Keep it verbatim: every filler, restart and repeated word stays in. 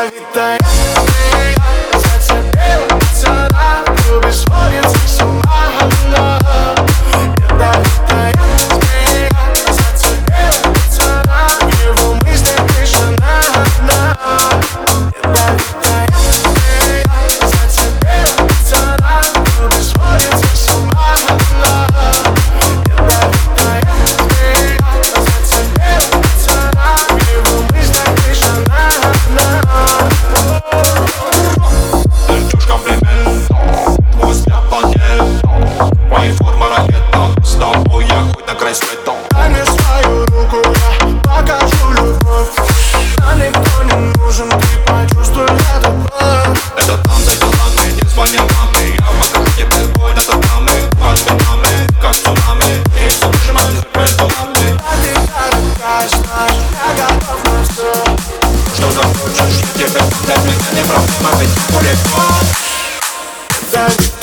Ядовитая змея, зацепила пацана, любишь сводиться с ума одна. Ядовитая змея, зацепила пацана, в его мыслях тишина одна. Ядовитая змея, зацепила пацана, любишь сводиться с ума одна. Ядовитая змея, зацепила пацана, в его мыслях тишина одна. Ты чушь комплимент, твой взгляд планет, мои форма ракета, с тобой я хоть на край света. Дай мне свою руку, я покажу любовь. Нам никто не нужен, ты почувствуй эту боль. Это там за делами, не звони маме, я покажу тебе бой над нами, под спинами, как цунами, и все прижимай закрыть головами. А ты дорогая, знаешь, я готов на все. Что захочешь, я тебе, для меня не проблема, ведь легко. Давид